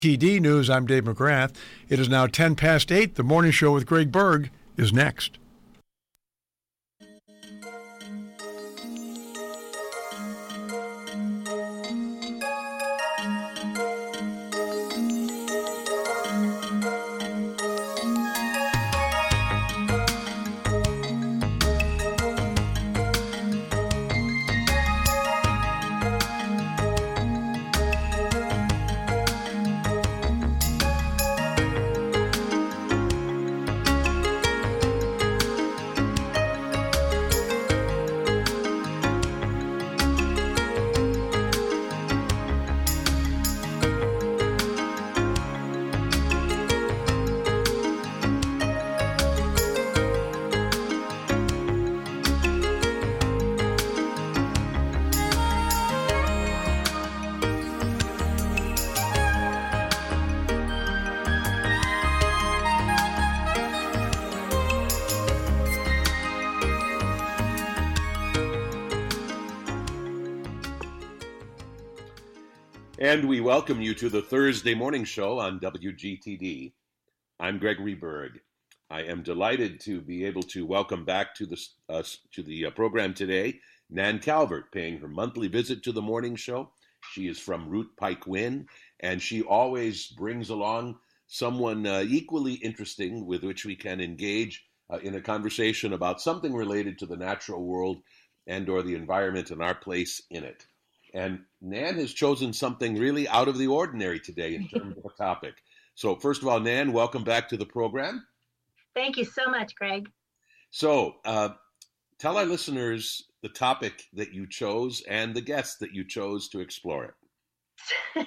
TD News, I'm Dave McGrath. It is now 10 past 8. The morning show with Greg Berg is next. And we welcome you to the Thursday morning show on WGTD. I'm Gregory Berg. I am delighted to be able to welcome back to the program today Nan Calvert, paying her monthly visit to the morning show. She is from Root Pike Win, and she always brings along someone equally interesting with which we can engage in a conversation about something related to the natural world and or the environment and our place in it. And Nan has chosen something really out of the ordinary today in terms of a topic. So first of all, Nan, welcome back to the program. Thank you so much, Greg. So tell our listeners the topic that you chose and the guest that you chose to explore it.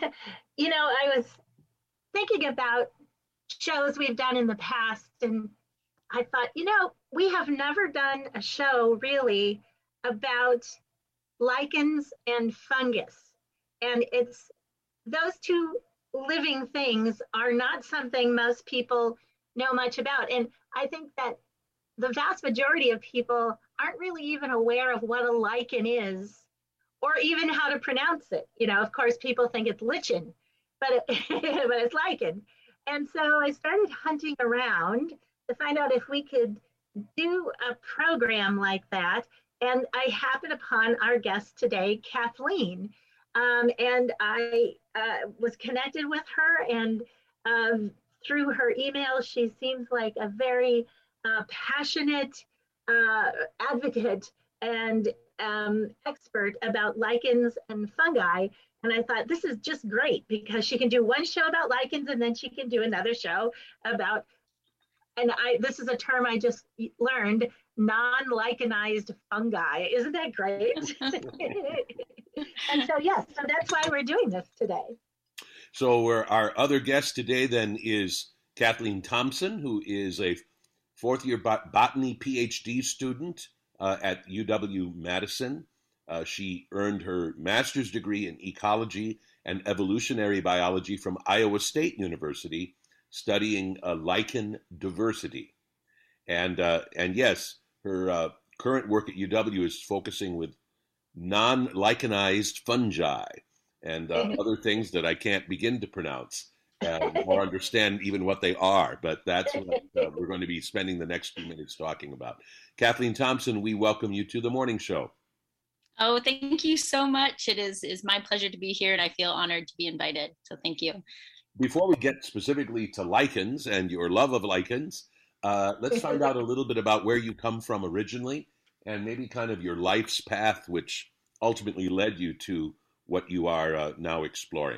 I was thinking about shows we've done in the past, and I thought, we have never done a show really about lichens and fungus. And it's those two living things are not something most people know much about. And I think that the vast majority of people aren't really even aware of what a lichen is or even how to pronounce it. Of course, people think it's lichen, but it's lichen. And so I started hunting around to find out if we could do a program like that. And I happened upon our guest today, Kathleen, and I was connected with her, and through her email, she seems like a very passionate advocate and expert about lichens and fungi. And I thought, this is just great, because she can do one show about lichens, and then she can do another show about, this is a term I just learned, non-lichenized fungi. Isn't that great? And so, yes, so that's why we're doing this today. So our other guest today then is Kathleen Thompson, who is a fourth-year botany PhD student at UW-Madison. She earned her master's degree in ecology and evolutionary biology from Iowa State University, studying lichen diversity. And yes, her current work at UW is focusing with non-lichenized fungi and other things that I can't begin to pronounce or understand even what they are. But that's what we're going to be spending the next few minutes talking about. Kathleen Thompson, we welcome you to the morning show. Oh, thank you so much. It is my pleasure to be here, and I feel honored to be invited. So thank you. Before we get specifically to lichens and your love of lichens, let's find out a little bit about where you come from originally and maybe kind of your life's path, which ultimately led you to what you are now exploring.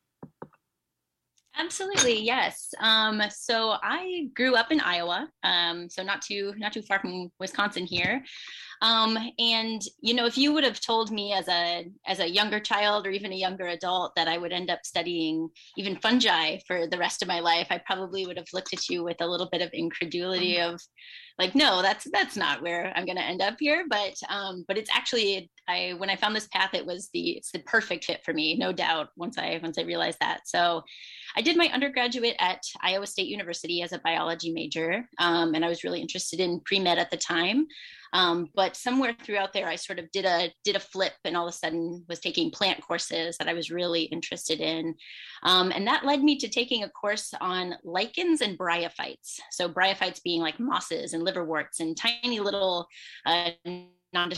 Absolutely, yes. So I grew up in Iowa, so not too far from Wisconsin here. And if you would have told me as a younger child or even a younger adult that I would end up studying even fungi for the rest of my life, I probably would have looked at you with a little bit of incredulity of like, no, that's not where I'm going to end up here. But it's actually, when I found this path, it's the perfect fit for me, no doubt. Once I realized that, so I did my undergraduate at Iowa State University as a biology major, and I was really interested in pre-med at the time. But somewhere throughout there, I sort of did a flip, and all of a sudden was taking plant courses that I was really interested in, and that led me to taking a course on lichens and bryophytes. So bryophytes being like mosses and liverworts and tiny little non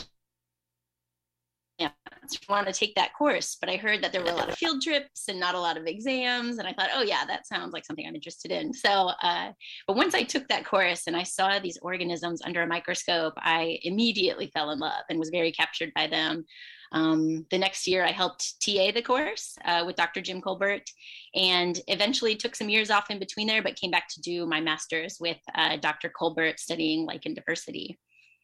want to take that course, but I heard that there were a lot of field trips and not a lot of exams, and I thought, oh yeah, that sounds like something I'm interested in. So but once I took that course and I saw these organisms under a microscope, I immediately fell in love and was very captured by them. The next year I helped TA the course with Dr. Jim Colbert, and eventually took some years off in between there, but came back to do my master's with Dr. Colbert studying lichen diversity.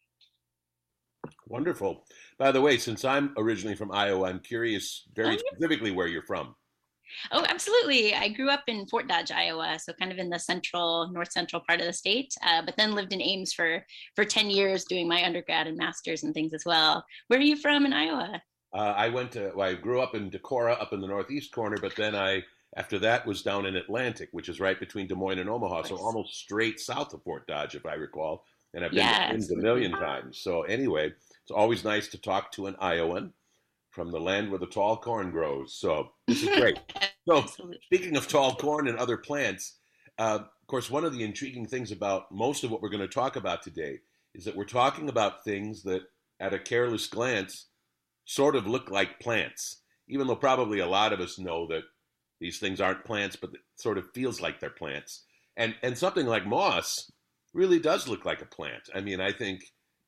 Wonderful. By the way, since I'm originally from Iowa, I'm curious very specifically where you're from. Oh, absolutely. I grew up in Fort Dodge, Iowa, so kind of in the north central part of the state, but then lived in Ames for 10 years doing my undergrad and master's and things as well. Where are you from in Iowa? I grew up in Decorah up in the northeast corner, but then after that was down in Atlantic, which is right between Des Moines and Omaha, so almost straight south of Fort Dodge, if I recall. And I've been to a million times. So anyway, it's always nice to talk to an Iowan from the land where the tall corn grows. So this is great. So speaking of tall corn and other plants, of course, one of the intriguing things about most of what we're going to talk about today is that we're talking about things that at a careless glance sort of look like plants, even though probably a lot of us know that these things aren't plants, but it sort of feels like they're plants. And something like moss really does look like a plant. I mean, I think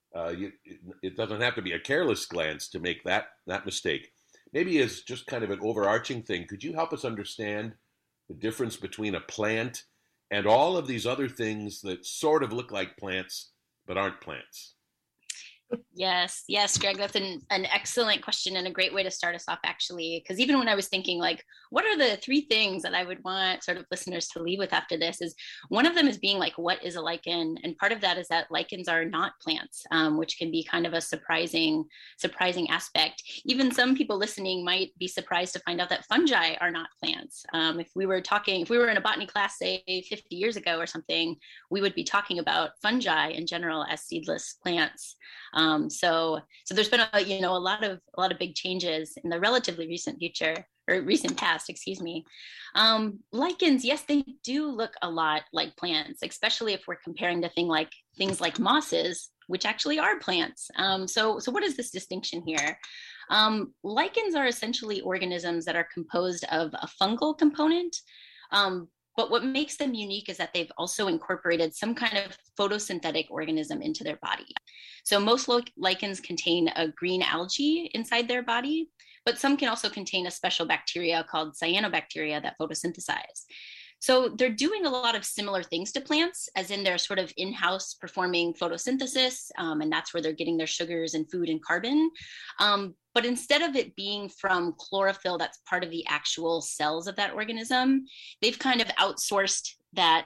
it doesn't have to be a careless glance to make that mistake. Maybe as just kind of an overarching thing, could you help us understand the difference between a plant and all of these other things that sort of look like plants but aren't plants? Yes, Greg, that's an excellent question and a great way to start us off, actually, because even when I was thinking, like, what are the three things that I would want sort of listeners to leave with after this, is one of them is being like, what is a lichen? And part of that is that lichens are not plants, which can be kind of a surprising aspect. Even some people listening might be surprised to find out that fungi are not plants. If we were in a botany class, say 50 years ago or something, we would be talking about fungi in general as seedless plants. So there's been a lot of big changes in the relatively recent past, excuse me. Lichens, yes, they do look a lot like plants, especially if we're comparing to things like mosses, which actually are plants. So what is this distinction here? Lichens are essentially organisms that are composed of a fungal component. But what makes them unique is that they've also incorporated some kind of photosynthetic organism into their body. So most lichens contain a green algae inside their body, but some can also contain a special bacteria called cyanobacteria that photosynthesize. So they're doing a lot of similar things to plants, as in they're sort of in-house performing photosynthesis, and that's where they're getting their sugars and food and carbon. But instead of it being from chlorophyll that's part of the actual cells of that organism, they've kind of outsourced that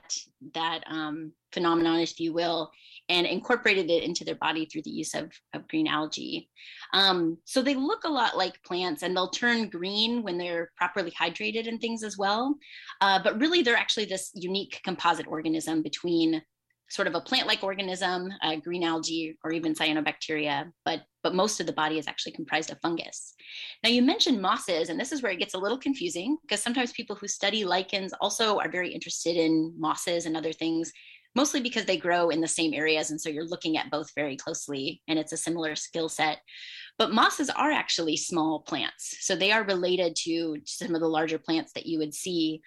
phenomenon, if you will, and incorporated it into their body through the use of green algae. So they look a lot like plants, and they'll turn green when they're properly hydrated and things as well. But really, they're actually this unique composite organism between sort of a plant-like organism, green algae, or even cyanobacteria, but most of the body is actually comprised of fungus. Now, you mentioned mosses, and this is where it gets a little confusing, because sometimes people who study lichens also are very interested in mosses and other things, mostly because they grow in the same areas, and so you're looking at both very closely, and it's a similar skill set. But mosses are actually small plants, so they are related to some of the larger plants that you would see,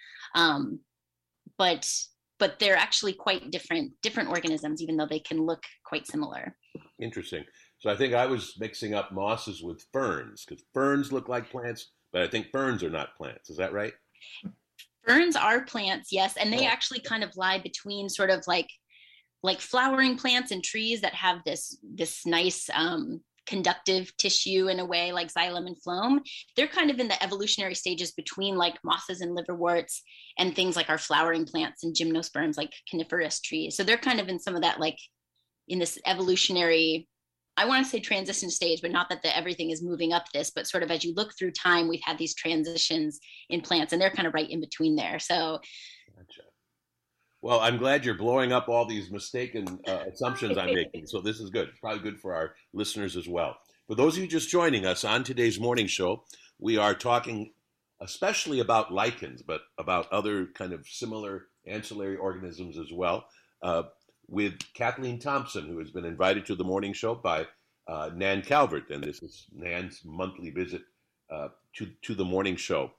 but they're actually quite different organisms, even though they can look quite similar. Interesting. So I think I was mixing up mosses with ferns, because ferns look like plants, but I think ferns are not plants. Is that right? Ferns are plants, yes, and they actually kind of lie between sort of like flowering plants and trees that have this nice conductive tissue in a way, like xylem and phloem. They're kind of in the evolutionary stages between like mosses and liverworts and things like our flowering plants and gymnosperms, like coniferous trees. So they're kind of in some of that, like in this evolutionary I want to say transition stage, but not that everything is moving up this, but sort of as you look through time, we've had these transitions in plants, and they're kind of right in between there. So, gotcha. Well, I'm glad you're blowing up all these mistaken assumptions I'm making. So this is good. It's probably good for our listeners as well. For those of you just joining us on today's morning show, we are talking especially about lichens, but about other kind of similar ancillary organisms as well, with Kathleen Thompson, who has been invited to the morning show by Nan Calvert. And this is Nan's monthly visit to the morning show.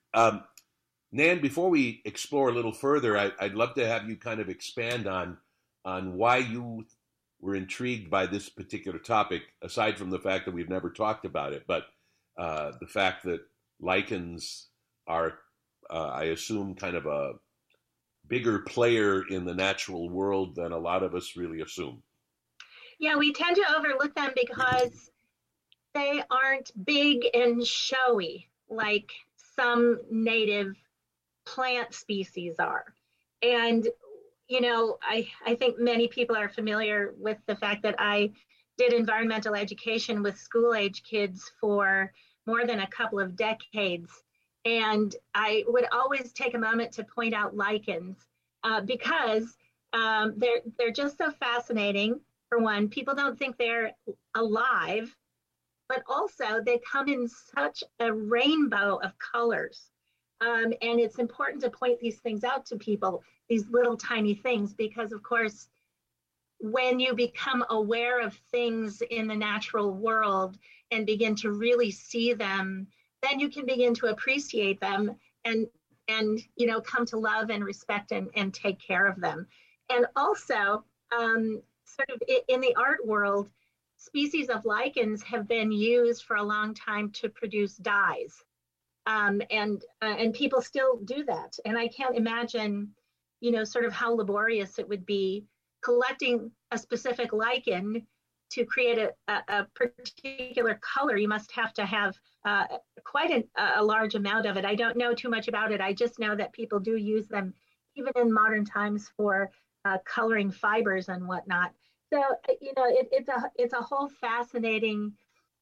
Nan, before we explore a little further, I'd love to have you kind of expand on why you were intrigued by this particular topic, aside from the fact that we've never talked about it, but the fact that lichens are, I assume, kind of a bigger player in the natural world than a lot of us really assume. Yeah, we tend to overlook them because they aren't big and showy like some native plant species are. And, you know, I think many people are familiar with the fact that I did environmental education with school-age kids for more than a couple of decades. And I would always take a moment to point out lichens because they're just so fascinating. For one, people don't think they're alive, but also they come in such a rainbow of colors. And it's important to point these things out to people, these little tiny things, because of course, when you become aware of things in the natural world and begin to really see them, then you can begin to appreciate them and you know, come to love and respect and take care of them. And also, sort of in the art world, species of lichens have been used for a long time to produce dyes. And people still do that. And I can't imagine, you know, sort of how laborious it would be collecting a specific lichen to create a particular color. You must have to have quite a large amount of it. I don't know too much about it. I just know that people do use them even in modern times for coloring fibers and whatnot. So, you know, it's a whole fascinating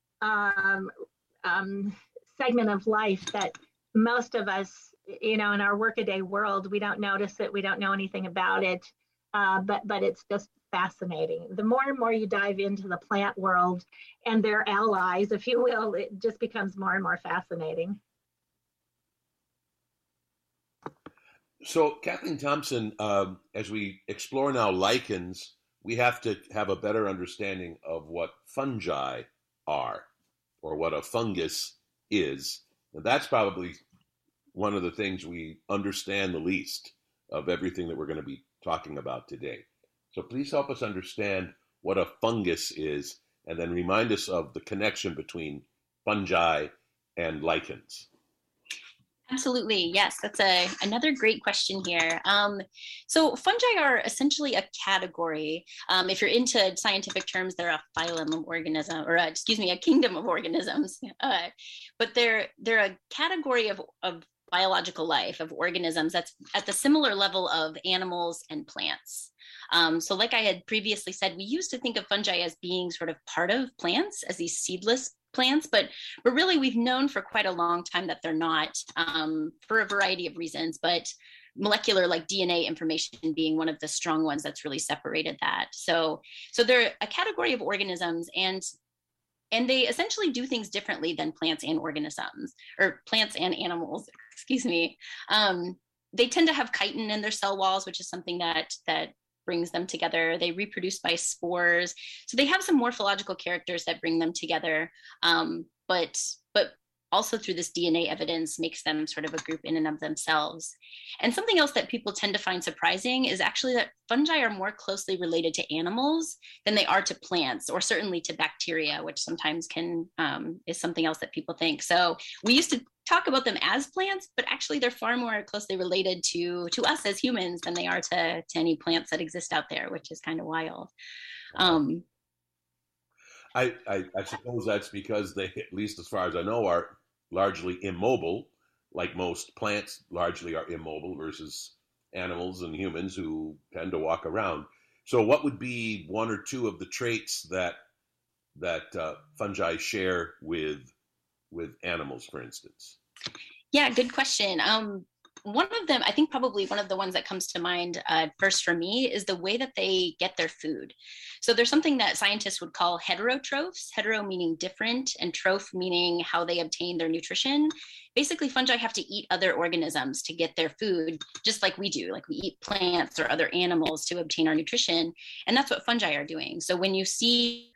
segment of life that most of us, you know, in our workaday world, we don't notice it. We don't know anything about it, but it's just fascinating. The more and more you dive into the plant world and their allies, if you will, it just becomes more and more fascinating. So, Kathleen Thompson, as we explore now lichens, we have to have a better understanding of what fungi are, or what a fungus is. And that's probably one of the things we understand the least of everything that we're going to be talking about today. So please help us understand what a fungus is, and then remind us of the connection between fungi and lichens. Absolutely. Yes, that's another great question here. So fungi are essentially a category. If you're into scientific terms, they're a phylum of organism, or a kingdom of organisms. But they're a category of biological life, of organisms that's at the similar level of animals and plants. So like I had previously said, we used to think of fungi as being sort of part of plants, as these seedless plants, but really we've known for quite a long time that they're not, for a variety of reasons, but molecular, like DNA information being one of the strong ones that's really separated that. So they're a category of organisms, and they essentially do things differently than plants and organisms, or plants and animals, excuse me. They tend to have chitin in their cell walls, which is something that brings them together. They reproduce by spores. So they have some morphological characters that bring them together, but also through this DNA evidence makes them sort of a group in and of themselves. And something else that people tend to find surprising is actually that fungi are more closely related to animals than they are to plants, or certainly to bacteria, which sometimes is something else that people think. So we used to talk about them as plants, but actually they're far more closely related to us as humans than they are to any plants that exist out there, which is kind of wild. I suppose that's because they, at least as far as I know, are largely immobile, like most plants largely are immobile versus animals and humans who tend to walk around. So what would be one or two of the traits that that fungi share with animals, for instance? Yeah, good question. One of them, I think probably one of the ones that comes to mind first for me is the way that they get their food. So there's something that scientists would call heterotrophs, hetero meaning different, and troph meaning how they obtain their nutrition. Basically, fungi have to eat other organisms to get their food, just like we do. Like we eat plants or other animals to obtain our nutrition. And that's what fungi are doing. So when you see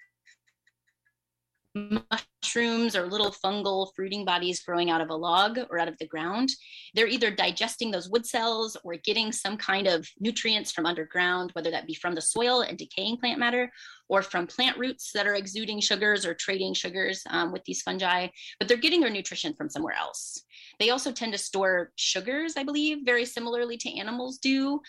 mushrooms or little fungal fruiting bodies growing out of a log or out of the ground, they're either digesting those wood cells or getting some kind of nutrients from underground, whether that be from the soil and decaying plant matter or from plant roots that are exuding sugars or trading sugars with these fungi, but they're getting their nutrition from somewhere else. They also tend to store sugars, I believe, very similarly to animals do.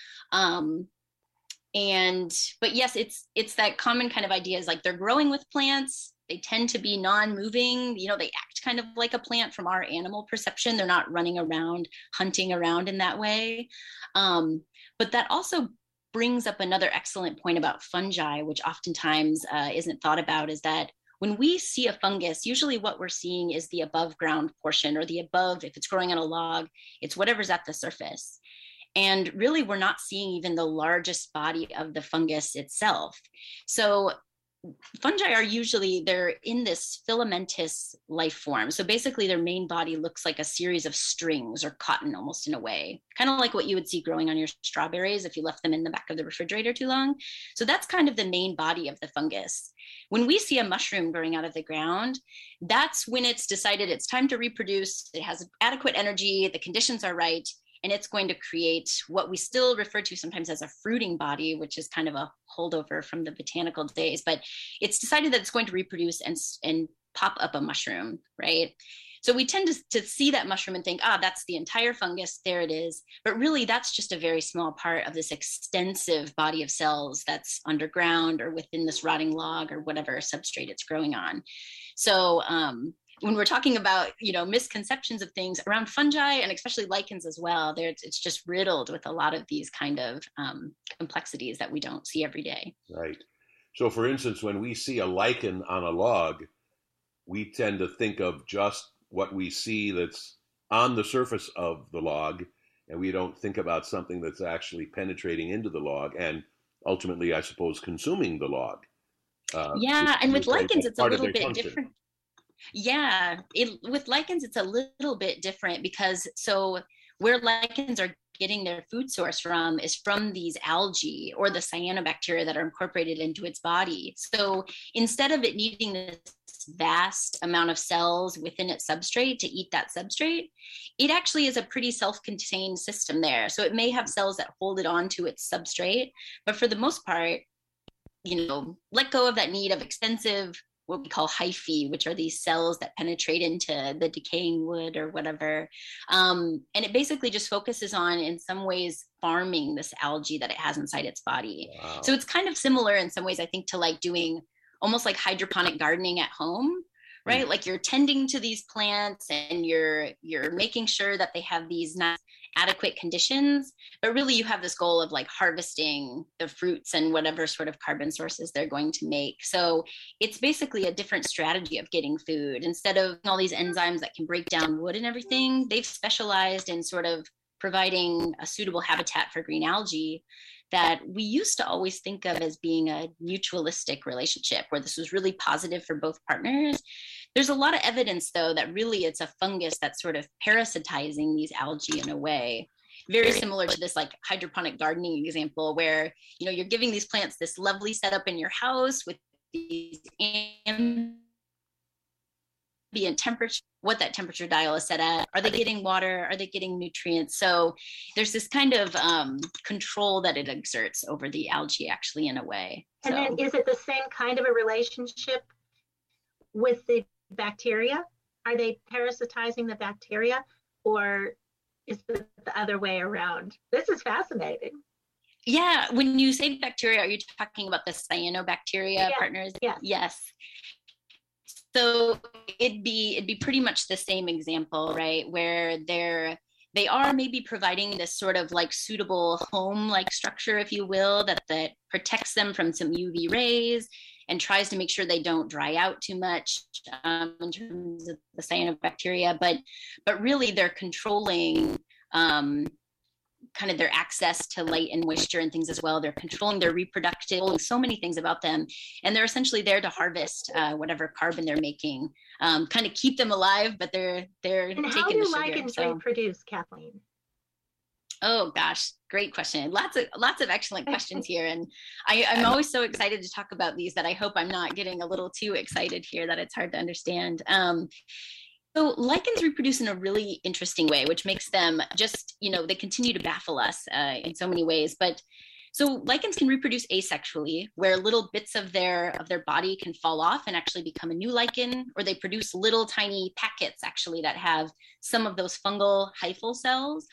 But yes, it's that common kind of idea is like they're growing with plants. They tend to be non-moving, they act kind of like a plant from our animal perception. They're not running around, hunting around in that way. But that also brings up another excellent point about fungi, which oftentimes isn't thought about, is that when we see a fungus, usually what we're seeing is the above ground portion, or the above, if it's growing on a log, it's whatever's at the surface. And really, we're not seeing even the largest body of the fungus itself. So fungi are usually, they're in this filamentous life form. So basically their main body looks like a series of strings or cotton almost in a way, kind of like what you would see growing on your strawberries if you left them in the back of the refrigerator too long. So that's kind of the main body of the fungus. When we see a mushroom growing out of the ground, that's when it's decided it's time to reproduce. It has adequate energy, the conditions are right, and it's going to create what we still refer to sometimes as a fruiting body, which is kind of a holdover from the botanical days, but it's decided that it's going to reproduce and pop up a mushroom, right? So we tend to see that mushroom and think, that's the entire fungus, there it is. But really, that's just a very small part of this extensive body of cells that's underground or within this rotting log or whatever substrate it's growing on. So when we're talking about, misconceptions of things around fungi and especially lichens as well, it's just riddled with a lot of these kind of complexities that we don't see every day. Right. So for instance, when we see a lichen on a log, we tend to think of just what we see that's on the surface of the log, and we don't think about something that's actually penetrating into the log and ultimately, I suppose, consuming the log. And with lichens, it's a little bit different. Yeah, with lichens, it's a little bit different because where lichens are getting their food source from is from these algae or the cyanobacteria that are incorporated into its body. So instead of it needing this vast amount of cells within its substrate to eat that substrate, it actually is a pretty self-contained system there. So it may have cells that hold it onto its substrate, but for the most part, let go of that need of extensive what we call hyphae, which are these cells that penetrate into the decaying wood or whatever. And it basically just focuses on, in some ways, farming this algae that it has inside its body. Wow. So it's kind of similar in some ways, I think, to like doing almost like hydroponic gardening at home, right? Like you're tending to these plants and you're making sure that they have these nice adequate conditions, but really you have this goal of like harvesting the fruits and whatever sort of carbon sources they're going to make. So it's basically a different strategy of getting food. Instead of all these enzymes that can break down wood and everything, they've specialized in sort of providing a suitable habitat for green algae that we used to always think of as being a mutualistic relationship where this was really positive for both partners. There's a lot of evidence, though, that really it's a fungus that's sort of parasitizing these algae in a way, very similar to this like hydroponic gardening example where, you're giving these plants this lovely setup in your house with these ambient temperature, what that temperature dial is set at. Are they getting water? Are they getting nutrients? So there's this kind of control that it exerts over the algae actually in a way. And then is it the same kind of a relationship with the bacteria? Are they parasitizing the bacteria, or is it the other way around? This is fascinating. Yeah, when you say bacteria, are you talking about the cyanobacteria partners? Yeah. Yes. So it'd be pretty much the same example, right? Where they are maybe providing this sort of like suitable home-like structure, if you will, that protects them from some UV rays. and tries to make sure they don't dry out too much in terms of the cyanobacteria, but really they're controlling kind of their access to light and moisture and things as well. They're controlling their reproductive, so many things about them. And they're essentially there to harvest whatever carbon they're making, kind of keep them alive, but they're and taking how do the sugar. lichens reproduce, Kathleen? Oh gosh, great question. Lots of excellent questions here. And I'm always so excited to talk about these that I hope I'm not getting a little too excited here that it's hard to understand. So lichens reproduce in a really interesting way, which makes them just, they continue to baffle us in so many ways. But so lichens can reproduce asexually, where little bits of their body can fall off and actually become a new lichen, or they produce little tiny packets actually that have some of those fungal hyphal cells,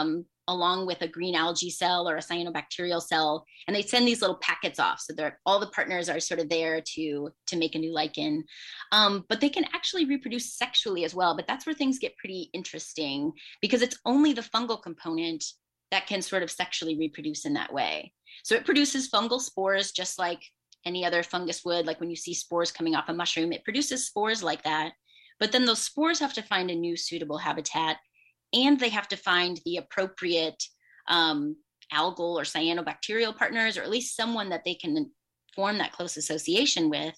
along with a green algae cell or a cyanobacterial cell, and they send these little packets off. So all the partners are sort of there to make a new lichen. But they can actually reproduce sexually as well. But that's where things get pretty interesting, because it's only the fungal component that can sort of sexually reproduce in that way. So it produces fungal spores just like any other fungus would. Like when you see spores coming off a mushroom, it produces spores like that. But then those spores have to find a new suitable habitat, and they have to find the appropriate algal or cyanobacterial partners, or at least someone that they can form that close association with,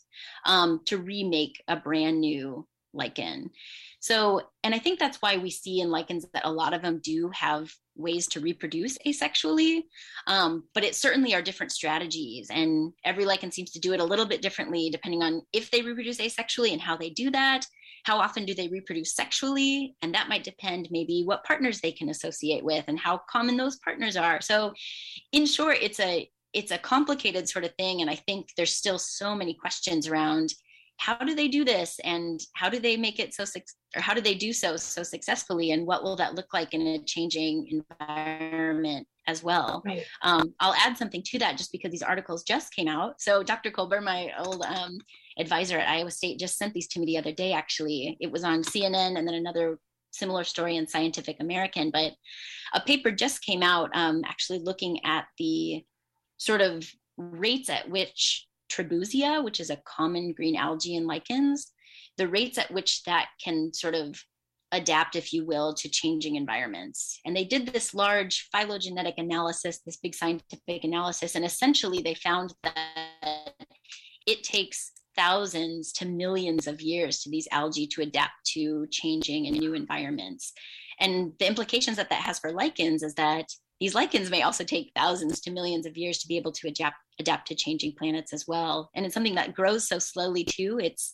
to remake a brand new lichen. So, and I think that's why we see in lichens that a lot of them do have ways to reproduce asexually, but it certainly are different strategies, and every lichen seems to do it a little bit differently depending on if they reproduce asexually and how they do that. How often do they reproduce sexually? And that might depend maybe what partners they can associate with and how common those partners are. So in short, it's a complicated sort of thing. And I think there's still so many questions around how do they do this, and how do they make it or how do they do so successfully, and what will that look like in a changing environment as well? Right. I'll add something to that just because these articles just came out. So Dr. Colbert, my old advisor at Iowa State, just sent these to me the other day, actually. It was on CNN and then another similar story in Scientific American, but a paper just came out actually looking at the sort of rates at which Trebusia, which is a common green algae in lichens, the rates at which that can sort of adapt, if you will, to changing environments. And they did this large phylogenetic analysis, this big scientific analysis, and essentially they found that it takes thousands to millions of years to these algae to adapt to changing and new environments. And the implications that has for lichens is that these lichens may also take thousands to millions of years to be able to adapt to changing planets as well. And it's something that grows so slowly too. It's,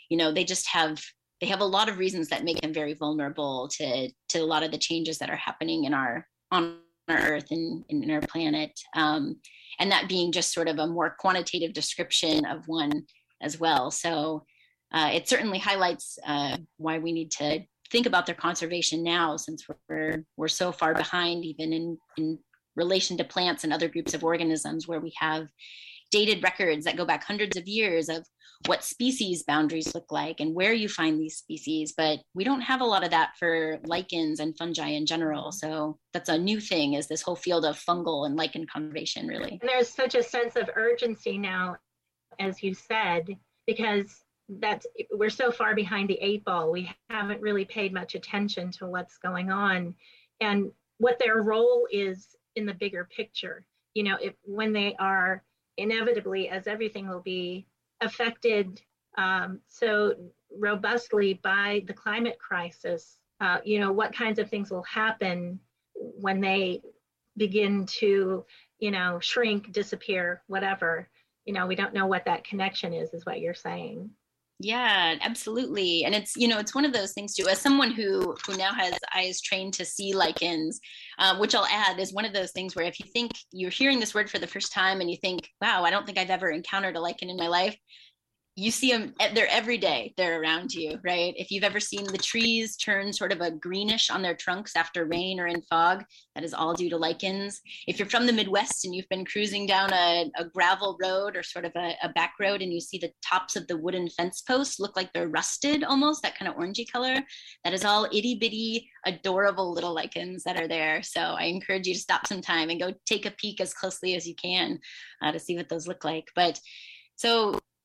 they have a lot of reasons that make them very vulnerable to a lot of the changes that are happening on our Earth and in our planet. And that being just sort of a more quantitative description of one as well. So it certainly highlights why we need to think about their conservation now, since we're so far behind, even in relation to plants and other groups of organisms, where we have dated records that go back hundreds of years of what species boundaries look like and where you find these species. But we don't have a lot of that for lichens and fungi in general. So that's a new thing, is this whole field of fungal and lichen conservation, really. And there's such a sense of urgency now, as you said, because we're so far behind the 8 ball. We haven't really paid much attention to what's going on and what their role is in the bigger picture. When they are inevitably, as everything will be, affected so robustly by the climate crisis, what kinds of things will happen when they begin to, shrink, disappear, whatever. We don't know what that connection is what you're saying. Yeah, absolutely. And it's one of those things too, as someone who now has eyes trained to see lichens, which I'll add is one of those things where if you think you're hearing this word for the first time and you think, wow, I don't think I've ever encountered a lichen in my life, you see them, they're every day, they're around you, right? If you've ever seen the trees turn sort of a greenish on their trunks after rain or in fog, that is all due to lichens. If you're from the Midwest and you've been cruising down a gravel road or sort of a back road and you see the tops of the wooden fence posts look like they're rusted almost, that kind of orangey color, that is all itty bitty, adorable little lichens that are there. So I encourage you to stop sometime and go take a peek as closely as you can to see what those look like. But so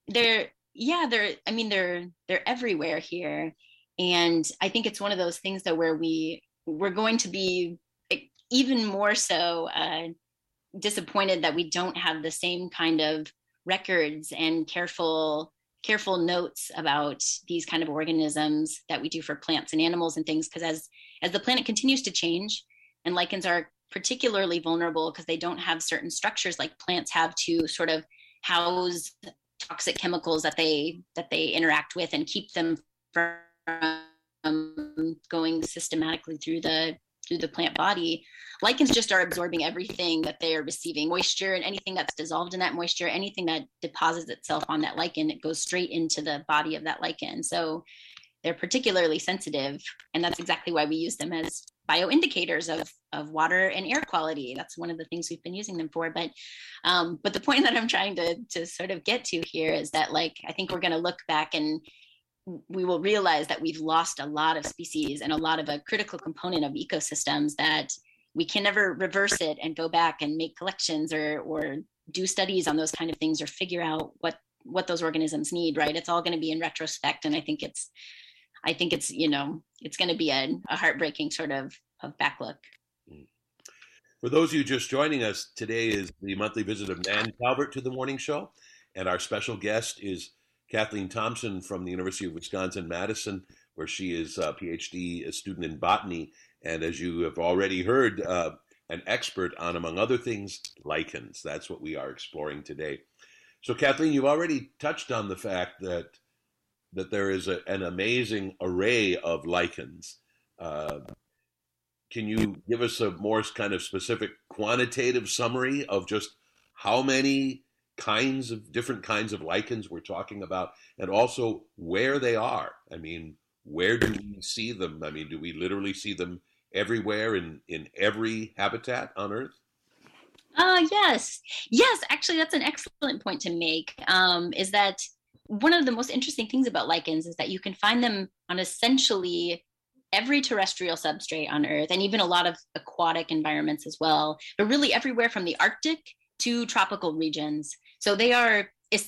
they're everywhere here. And I think it's one of those things that where we're going to be even more so disappointed that we don't have the same kind of records and careful notes about these kind of organisms that we do for plants and animals and things. Because as the planet continues to change, and lichens are particularly vulnerable because they don't have certain structures like plants have to sort of house toxic chemicals that they interact with and keep them from going systematically through the plant body. Lichens just are absorbing everything that they are receiving, moisture, and anything that's dissolved in that moisture, anything that deposits itself on that lichen, it goes straight into the body of that lichen. So they're particularly sensitive, and that's exactly why we use them as bioindicators of water and air quality. That's one of the things we've been using them for. But the point that I'm trying to sort of get to here is that, like, I think we're going to look back and we will realize that we've lost a lot of species and a lot of a critical component of ecosystems that we can never reverse it and go back and make collections or do studies on those kind of things or figure out what those organisms need, right? It's all going to be in retrospect. And I think it's, it's going to be a heartbreaking sort of backlook. For those of you just joining us, today is the monthly visit of Nan Calvert to the morning show. And our special guest is Kathleen Thompson from the University of Wisconsin-Madison, where she is a PhD student in botany. And as you have already heard, an expert on, among other things, lichens. That's what we are exploring today. So Kathleen, you've already touched on the fact that there is an amazing array of lichens. Can you give us a more kind of specific quantitative summary of just how many different kinds of lichens we're talking about, and also where they are? I mean, where do we see them? I mean, do we literally see them everywhere in every habitat on Earth? Yes. Actually, that's an excellent point to make. Is that one of the most interesting things about lichens is that you can find them on essentially every terrestrial substrate on Earth, and even a lot of aquatic environments as well, but really everywhere from the Arctic to tropical regions. So they are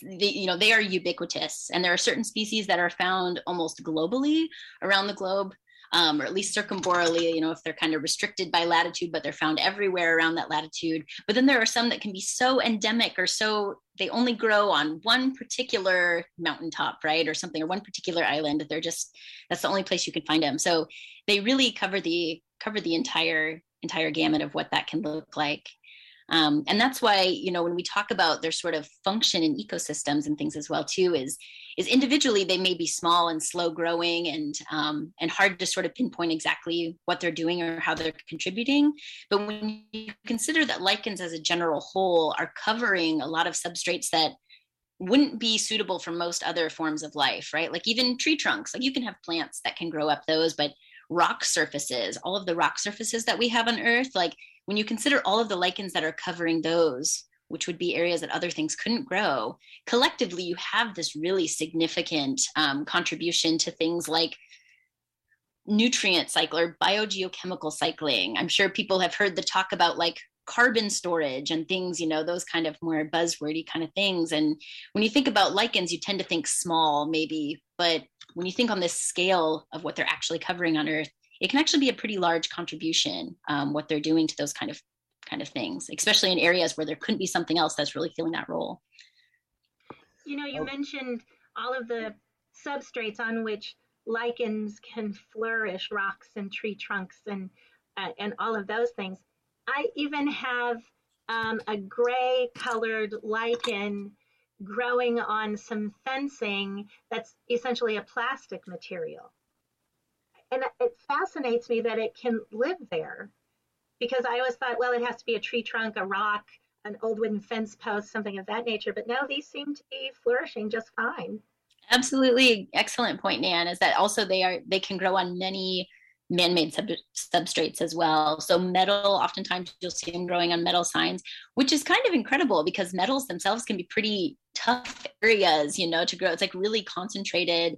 ubiquitous, and there are certain species that are found almost globally around the globe, or at least circumborally, if they're kind of restricted by latitude, but they're found everywhere around that latitude. But then there are some that can be so endemic, or so they only grow on one particular mountaintop, right, or something, or one particular island. That's the only place you can find them. So they really cover the entire gamut of what that can look like. And that's why, when we talk about their sort of function in ecosystems and things as well too, is individually they may be small and slow growing and hard to sort of pinpoint exactly what they're doing or how they're contributing. But when you consider that lichens as a general whole are covering a lot of substrates that wouldn't be suitable for most other forms of life, right? Like even tree trunks, like you can have plants that can grow up those, but rock surfaces, all of the rock surfaces that we have on Earth, like when you consider all of the lichens that are covering those, which would be areas that other things couldn't grow, collectively, you have this really significant contribution to things like nutrient cycle or biogeochemical cycling. I'm sure people have heard the talk about like carbon storage and things, those kind of more buzzwordy kind of things. And when you think about lichens, you tend to think small maybe, but when you think on this scale of what they're actually covering on Earth, it can actually be a pretty large contribution, what they're doing to those kind of things, especially in areas where there couldn't be something else that's really filling that role. You mentioned all of the substrates on which lichens can flourish, rocks and tree trunks and all of those things. I even have a gray colored lichen growing on some fencing that's essentially a plastic material. And it fascinates me that it can live there, because I always thought, well, it has to be a tree trunk, a rock, an old wooden fence post, something of that nature. But no, these seem to be flourishing just fine. Absolutely. Excellent point, Nan, is that also they can grow on many man-made substrates as well. So metal, oftentimes you'll see them growing on metal signs, which is kind of incredible because metals themselves can be pretty tough areas, to grow. It's like really concentrated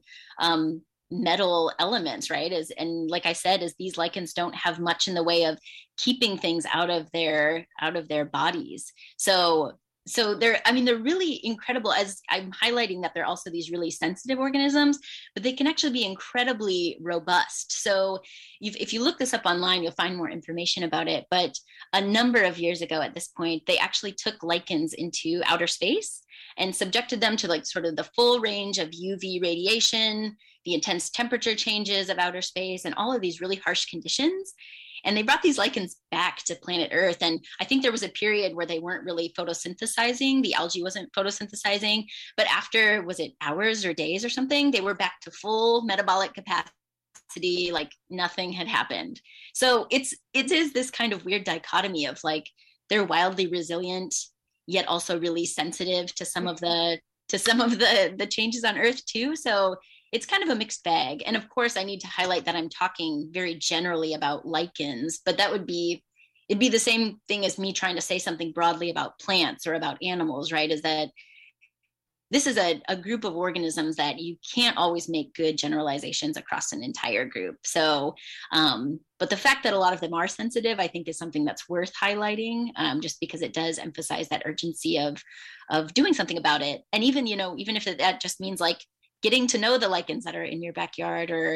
metal elements, right? And like I said, these lichens don't have much in the way of keeping things out of their bodies. So so they're really incredible, as I'm highlighting that they're also these really sensitive organisms, but they can actually be incredibly robust. So if you look this up online, you'll find more information about it. But a number of years ago at this point, they actually took lichens into outer space and subjected them to like sort of the full range of UV radiation, the intense temperature changes of outer space, and all of these really harsh conditions. And they brought these lichens back to planet Earth. And I think there was a period where they weren't really photosynthesizing. The algae wasn't photosynthesizing. But after, was it hours or days or something, they were back to full metabolic capacity, like nothing had happened. So it is this kind of weird dichotomy of like, they're wildly resilient, yet also really sensitive to some of the changes on Earth too. So it's kind of a mixed bag. And of course, I need to highlight that I'm talking very generally about lichens, but it'd be the same thing as me trying to say something broadly about plants or about animals, right? Is that this is a group of organisms that you can't always make good generalizations across an entire group. So, but the fact that a lot of them are sensitive, I think is something that's worth highlighting, just because it does emphasize that urgency of doing something about it. And even if that just means like getting to know the lichens that are in your backyard, or,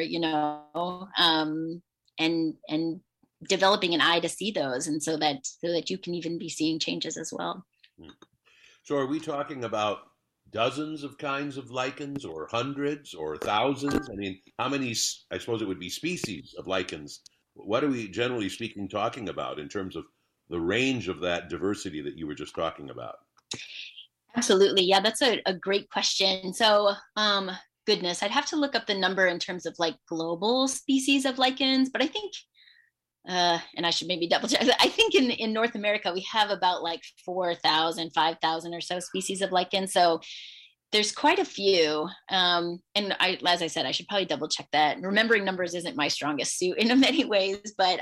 and developing an eye to see those. And so that you can even be seeing changes as well. So are we talking about dozens of kinds of lichens, or hundreds, or thousands? I mean, how many, I suppose it would be species of lichens. What are we generally speaking talking about in terms of the range of that diversity that you were just talking about? Absolutely. Yeah, that's a great question. So, goodness, I'd have to look up the number in terms of like global species of lichens, but I think, and I should maybe double check, I think in North America, we have about like 4,000, 5,000 or so species of lichens. So there's quite a few. And as I said, I should probably double check that. Remembering numbers isn't my strongest suit in many ways, but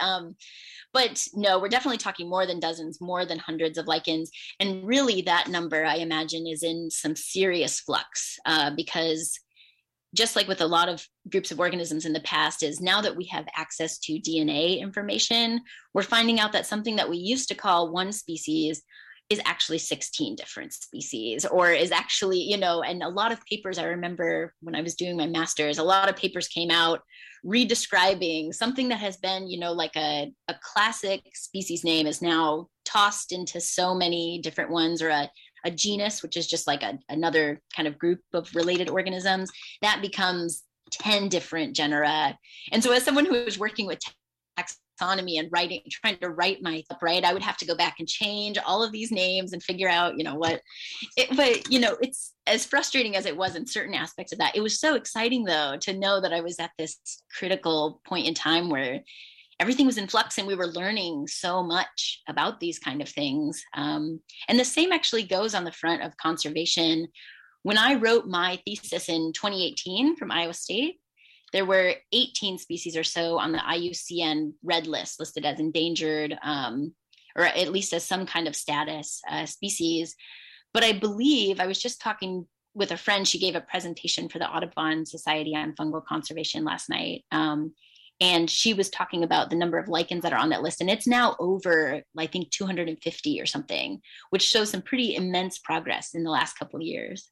no, we're definitely talking more than dozens, more than hundreds of lichens. And really that number, I imagine, is in some serious flux, because just like with a lot of groups of organisms in the past, is now that we have access to DNA information, we're finding out that something that we used to call one species is actually 16 different species, or is actually, and a lot of papers, I remember when I was doing my master's, a lot of papers came out redescribing something that has been, like a classic species name is now tossed into so many different ones, or a genus, which is just like another kind of group of related organisms, that becomes 10 different genera. And so as someone who is working with taxonomy and trying to write my right, I would have to go back and change all of these names and figure out, but it's as frustrating as it was in certain aspects of that. It was so exciting though, to know that I was at this critical point in time where everything was in flux and we were learning so much about these kind of things. And the same actually goes on the front of conservation. When I wrote my thesis in 2018 from Iowa State, there were 18 species or so on the IUCN red list, listed as endangered, or at least as some kind of status species. But I believe, I was just talking with a friend, she gave a presentation for the Audubon Society on Fungal Conservation last night. And she was talking about the number of lichens that are on that list. And it's now over, I think, 250 or something, which shows some pretty immense progress in the last couple of years.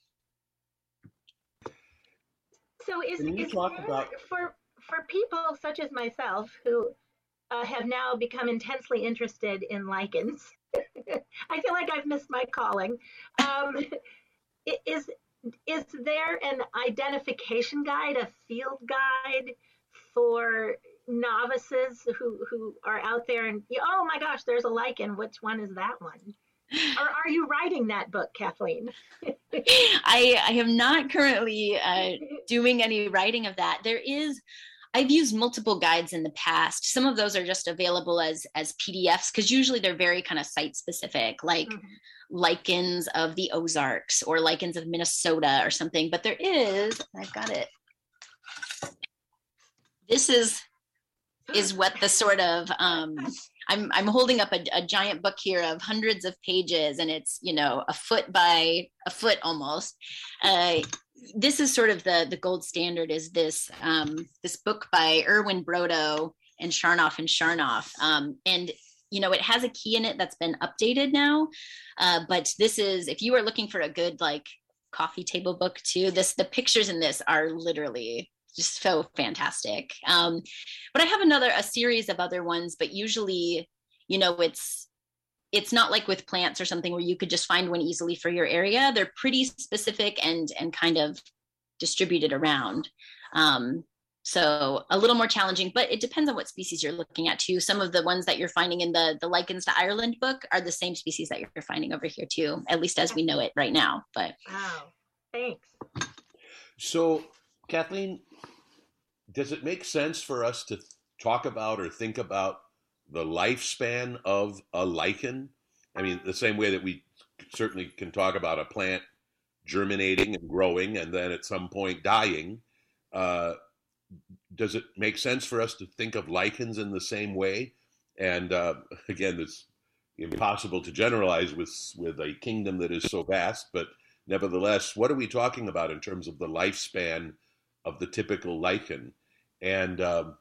So is for people such as myself who have now become intensely interested in lichens, I feel like I've missed my calling. Is there an identification guide, a field guide for novices who are out there and, oh my gosh, there's a lichen, which one is that one? Or are you writing that book, Kathleen? I am not currently doing any writing of that. I've used multiple guides in the past. Some of those are just available as PDFs, because usually they're very kind of site specific, like lichens of the Ozarks or lichens of Minnesota or something. But there is, I've got it. This is what the sort of, I'm holding up a giant book here of hundreds of pages, and it's, a foot by a foot almost. This is sort of the gold standard, is this book by Erwin Brodo and Sharnoff. And, it has a key in it that's been updated now. But this is, if you are looking for a good like coffee table book too, the pictures in this are literally just so fantastic. But I have a series of other ones, but usually, it's not like with plants or something where you could just find one easily for your area. They're pretty specific and kind of distributed around. So a little more challenging, but it depends on what species you're looking at too. Some of the ones that you're finding in the Lichens to Ireland book are the same species that you're finding over here too, at least as we know it right now. But wow, thanks. So Kathleen, does it make sense for us to talk about or think about the lifespan of a lichen? I mean, the same way that we certainly can talk about a plant germinating and growing and then at some point dying. Does it make sense for us to think of lichens in the same way? And again, it's impossible to generalize with a kingdom that is so vast, but nevertheless, what are we talking about in terms of the lifespan of the typical lichen? And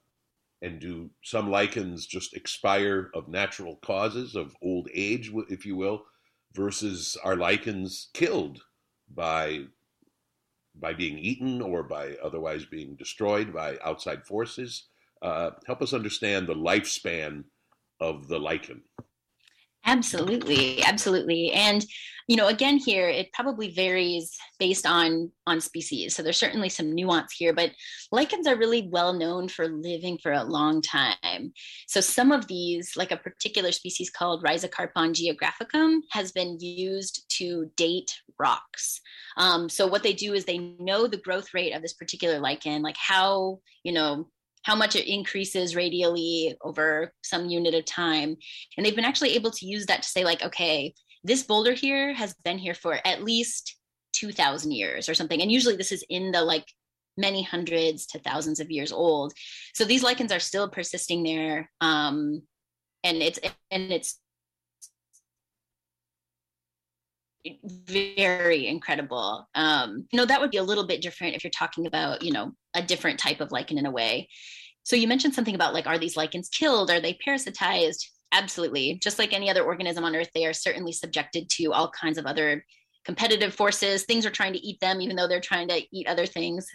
do some lichens just expire of natural causes, of old age, if you will, versus are lichens killed by being eaten or by otherwise being destroyed by outside forces? Help us understand the lifespan of the lichen. Absolutely. And, again, here, it probably varies based on species. So there's certainly some nuance here, but lichens are really well known for living for a long time. So some of these, like a particular species called Rhizocarpon geographicum, has been used to date rocks. So what they do is they know the growth rate of this particular lichen, like how much it increases radially over some unit of time. And they've been actually able to use that to say like, okay, this boulder here has been here for at least 2,000 years or something. And usually this is in the like many hundreds to thousands of years old. So these lichens are still persisting there. And it's very incredible. That would be a little bit different if you're talking about, a different type of lichen in a way. So you mentioned something about like, are these lichens killed? Are they parasitized? Absolutely. Just like any other organism on Earth, they are certainly subjected to all kinds of other competitive forces. Things are trying to eat them, even though they're trying to eat other things.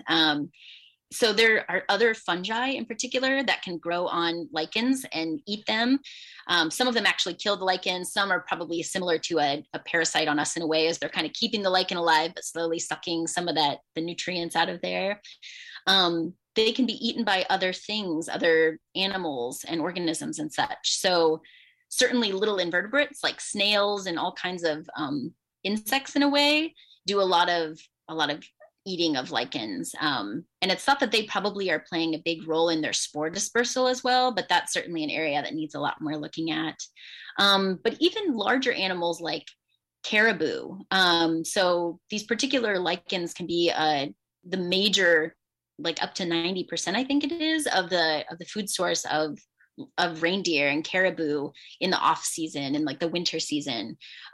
So there are other fungi in particular that can grow on lichens and eat them. Some of them actually kill the lichen. Some are probably similar to a parasite on us in a way, as they're kind of keeping the lichen alive, but slowly sucking some of the nutrients out of there. They can be eaten by other things, other animals and organisms and such. So certainly little invertebrates like snails and all kinds of insects in a way do a lot of eating of lichens. And it's thought that they probably are playing a big role in their spore dispersal as well, but that's certainly an area that needs a lot more looking at. But even larger animals like caribou. So these particular lichens can be the major, like up to 90%, I think it is, of the food source of reindeer and caribou in the off season and like the winter season.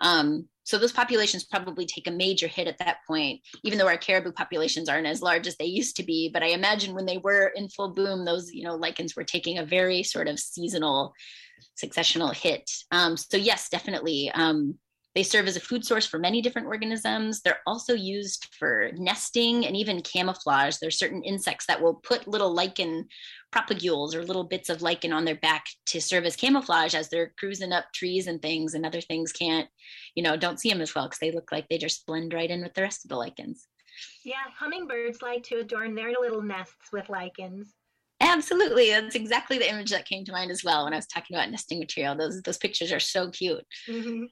So those populations probably take a major hit at that point, even though our caribou populations aren't as large as they used to be. But I imagine when they were in full boom, those, lichens were taking a very sort of seasonal, successional hit. So yes, definitely. They serve as a food source for many different organisms. They're also used for nesting and even camouflage. There's certain insects that will put little lichen propagules or little bits of lichen on their back to serve as camouflage as they're cruising up trees and things, and other things don't see them as well because they look like they just blend right in with the rest of the lichens. Yeah, hummingbirds like to adorn their little nests with lichens. Absolutely. That's exactly the image that came to mind as well when I was talking about nesting material. Those pictures are so cute. Mm-hmm.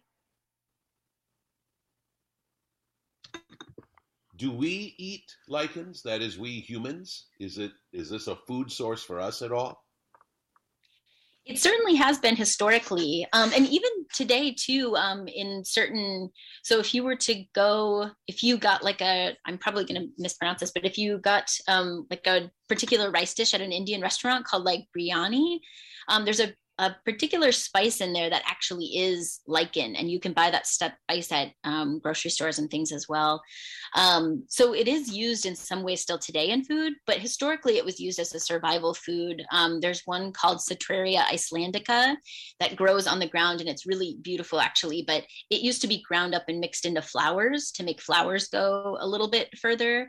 Do we eat lichens? That is, we humans? Is this a food source for us at all? It certainly has been historically, and even today too. In certain, so if you got like I'm probably going to mispronounce this, but if you got like a particular rice dish at an Indian restaurant called like biryani, there's a a particular spice in there that actually is lichen, and you can buy that spice at grocery stores and things as well. So it is used in some ways still today in food, but historically it was used as a survival food. There's one called Citraria Icelandica that grows on the ground, and it's really beautiful actually, but it used to be ground up and mixed into flowers to make flowers go a little bit further.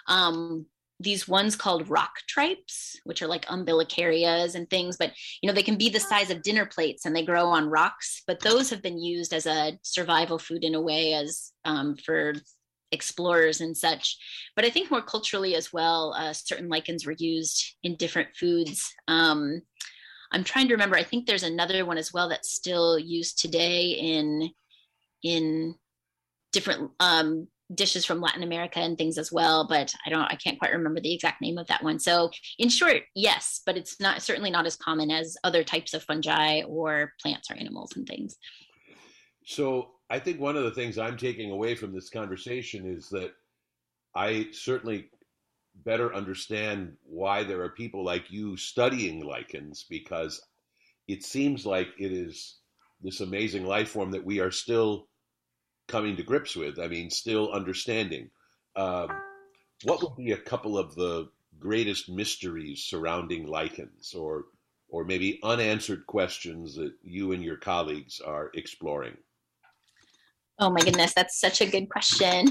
These ones called rock tripes, which are like umbilicarias and things, but they can be the size of dinner plates and they grow on rocks, but those have been used as a survival food in a way, as for explorers and such. But I think more culturally as well, certain lichens were used in different foods. I'm trying to remember, I think there's another one as well that's still used today in different dishes from Latin America and things as well, but I can't quite remember the exact name of that one. So in short, yes, but it's certainly not as common as other types of fungi or plants or animals and things. So I think one of the things I'm taking away from this conversation is that I certainly better understand why there are people like you studying lichens, because it seems like it is this amazing life form that we are still coming to grips with. I mean, still understanding. What would be a couple of the greatest mysteries surrounding lichens, or maybe unanswered questions that you and your colleagues are exploring? Oh my goodness, that's such a good question.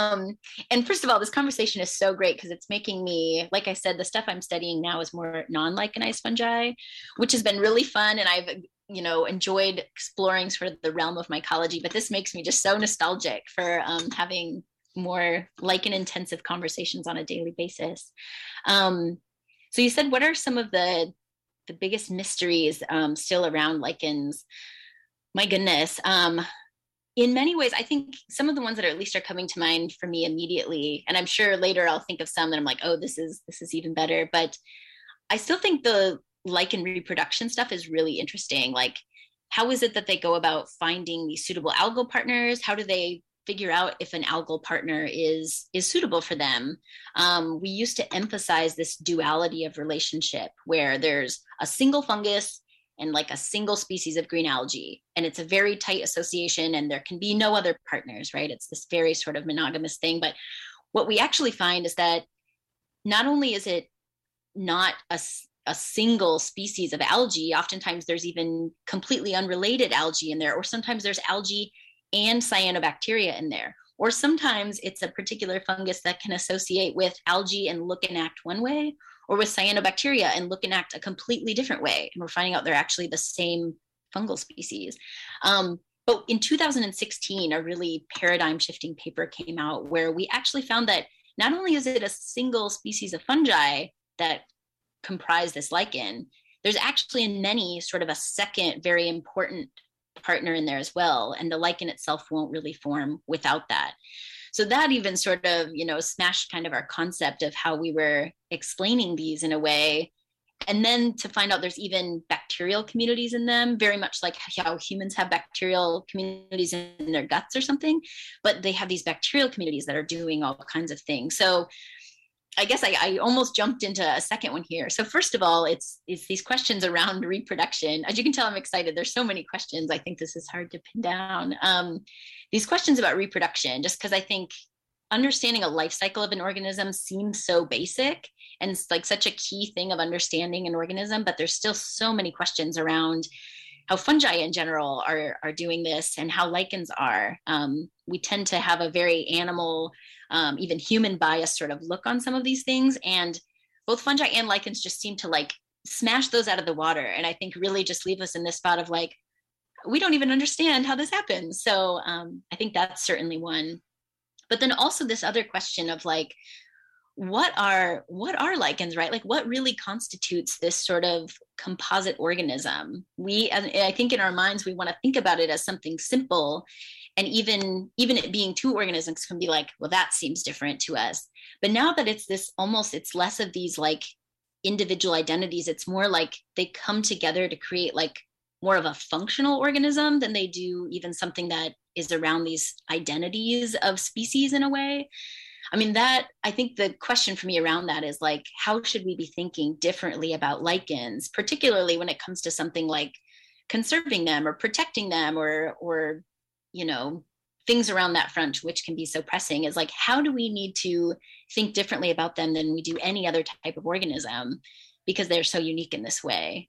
And first of all, this conversation is so great because it's making me, like I said, the stuff I'm studying now is more non-lichenized fungi, which has been really fun. And I've enjoyed exploring sort of the realm of mycology, but this makes me just so nostalgic for having more lichen intensive conversations on a daily basis. So you said, what are some of the biggest mysteries still around lichens? My goodness. In many ways, I think some of the ones that at least are coming to mind for me immediately, and I'm sure later I'll think of some that I'm like, oh, this is even better. But I still think the lichen reproduction stuff is really interesting. Like, how is it that they go about finding these suitable algal partners? How do they figure out if an algal partner is suitable for them? We used to emphasize this duality of relationship where there's a single fungus and like a single species of green algae, and it's a very tight association and there can be no other partners, right? It's this very sort of monogamous thing. But what we actually find is that not only is it not a single species of algae, oftentimes there's even completely unrelated algae in there, or sometimes there's algae and cyanobacteria in there, or sometimes it's a particular fungus that can associate with algae and look and act one way, or with cyanobacteria and look and act a completely different way. And we're finding out they're actually the same fungal species. But in 2016, a really paradigm shifting paper came out where we actually found that not only is it a single species of fungi that comprise this lichen, there's actually in many sort of a second very important partner in there as well. And the lichen itself won't really form without that. So that even sort of, smashed kind of our concept of how we were explaining these in a way. And then to find out there's even bacterial communities in them, very much like how humans have bacterial communities in their guts or something, but they have these bacterial communities that are doing all kinds of things. So I guess I almost jumped into a second one here. So first of all, it's these questions around reproduction. As you can tell, I'm excited. There's so many questions. I think this is hard to pin down. These questions about reproduction, just because I think understanding a life cycle of an organism seems so basic and it's like such a key thing of understanding an organism, but there's still so many questions around how fungi in general are doing this and how lichens are. We tend to have a very animal, even human bias sort of look on some of these things. And both fungi and lichens just seem to like smash those out of the water. And I think really just leave us in this spot of like, we don't even understand how this happens. So I think that's certainly one. But then also this other question of like, what are lichens, right? Like what really constitutes this sort of composite organism? I think in our minds, we want to think about it as something simple. And even it being two organisms can be like, well, that seems different to us. But now that it's it's less of these like individual identities, it's more like they come together to create like more of a functional organism than they do even something that is around these identities of species in a way. I mean, I think the question for me around that is like, how should we be thinking differently about lichens, particularly when it comes to something like conserving them or protecting them or you know, things around that front, which can be so pressing, is like, how do we need to think differently about them than we do any other type of organism, because they're so unique in this way.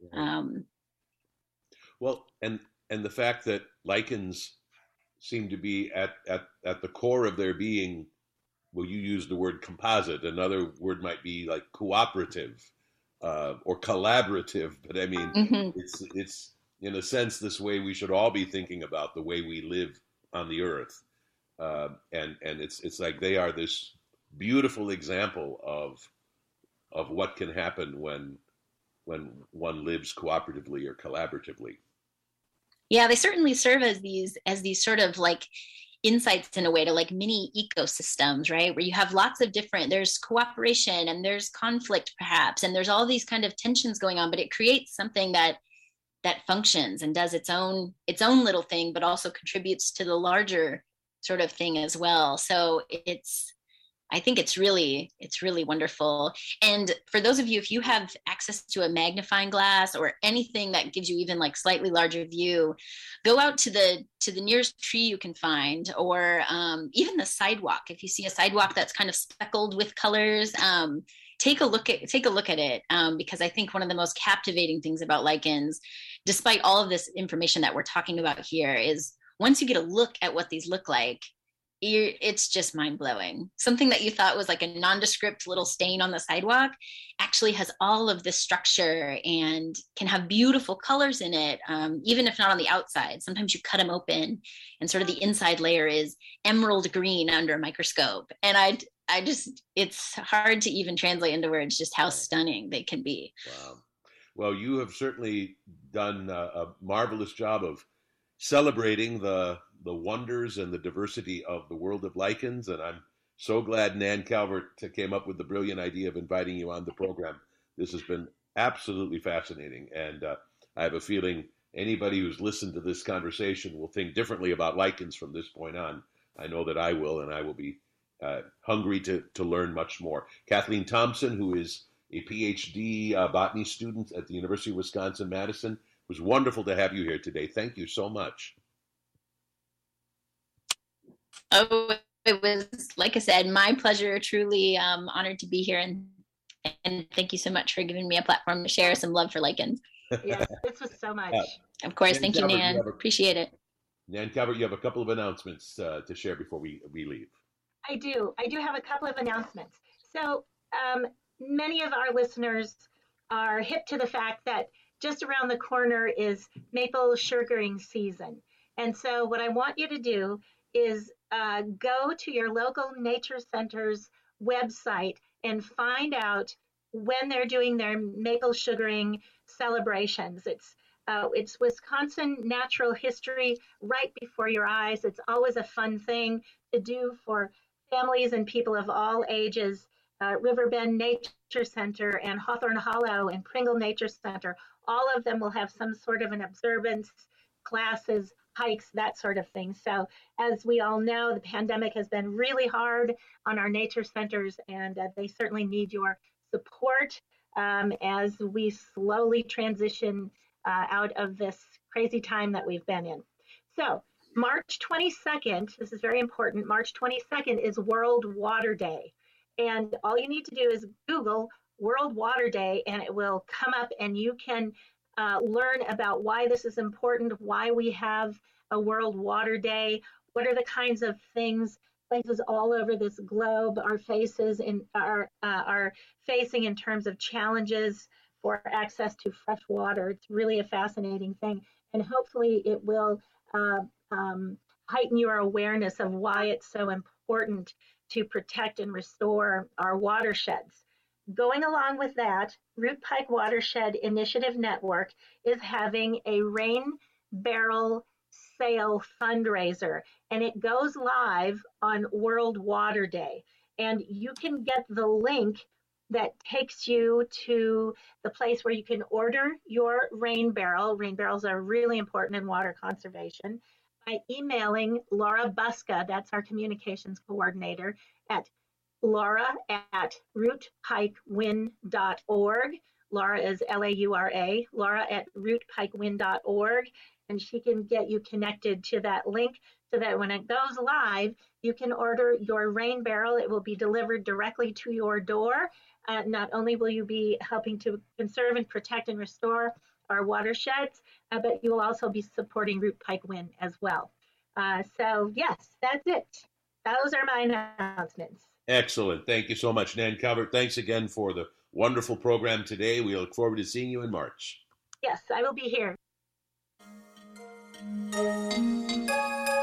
Well, and the fact that lichens seem to be at the core of their being. Well, you use the word composite. Another word might be like cooperative or collaborative. But I mean, it's in a sense this way we should all be thinking about the way we live on the earth, and it's like they are this beautiful example of what can happen when one lives cooperatively or collaboratively. Yeah, they certainly serve as these sort of like insights in a way to like mini ecosystems, right? Where you have lots of different, there's cooperation and there's conflict perhaps, and there's all these kind of tensions going on, but it creates something that functions and does its own little thing, but also contributes to the larger sort of thing as well. So I think it's really wonderful. And for those of you, if you have access to a magnifying glass or anything that gives you even like slightly larger view, go out to the nearest tree you can find, or even the sidewalk. If you see a sidewalk that's kind of speckled with colors, take a look at it, because I think one of the most captivating things about lichens, despite all of this information that we're talking about here, is once you get a look at what these look like, it's just mind-blowing. Something that you thought was like a nondescript little stain on the sidewalk actually has all of this structure and can have beautiful colors in it, even if not on the outside. Sometimes you cut them open and sort of the inside layer is emerald green under a microscope. And I just, it's hard to even translate into words just how stunning they can be. Wow. Well, you have certainly done a marvelous job of celebrating the wonders and the diversity of the world of lichens, and I'm so glad Nan Calvert came up with the brilliant idea of inviting you on the program. This has been absolutely fascinating, and I have a feeling anybody who's listened to this conversation will think differently about lichens from this point on. I know that I will, and I will be hungry to learn much more. Kathleen Thompson, who is a PhD botany student at the University of Wisconsin-Madison, it was wonderful to have you here today. Thank you so much. Oh, it was, like I said, my pleasure. Truly honored to be here, and thank you so much for giving me a platform to share some love for lichens. Yes, this was so much. Of course, thank you, Nan. Appreciate it. Nan Calvert, you have a couple of announcements to share before we leave. I do have a couple of announcements. So many of our listeners are hip to the fact that just around the corner is maple sugaring season. And so what I want you to do is go to your local nature center's website and find out when they're doing their maple sugaring celebrations. It's Wisconsin Natural History right before your eyes. It's always a fun thing to do for families and people of all ages. Riverbend Nature Center and Hawthorne Hollow and Pringle Nature Center, all of them will have some sort of an observance, classes, hikes, that sort of thing. So as we all know, the pandemic has been really hard on our nature centers, and they certainly need your support as we slowly transition out of this crazy time that we've been in. So March 22nd, this is very important, March 22nd is World Water Day. And all you need to do is Google World Water Day, and it will come up, and you can learn about why this is important, why we have a World Water Day, what are the kinds of things places all over this globe are facing in terms of challenges for access to fresh water. It's really a fascinating thing, and hopefully it will heighten your awareness of why it's so important to protect and restore our watersheds. Going along with that, Root Pike Watershed Initiative Network is having a rain barrel sale fundraiser, and it goes live on World Water Day. And you can get the link that takes you to the place where you can order your rain barrel. Rain barrels are really important in water conservation, by emailing Laura Buska, that's our communications coordinator, at laura@rootpikewin.org. Laura is Laura, Laura at rootpikewind.org, and she can get you connected to that link so that when it goes live, you can order your rain barrel. It will be delivered directly to your door. Not only will you be helping to conserve and protect and restore our watersheds, but you will also be supporting Root Pike Wind as well. So yes, that's it. Those are my announcements. Excellent. Thank you so much, Nan Calvert. Thanks again for the wonderful program today. We look forward to seeing you in March. Yes, I will be here.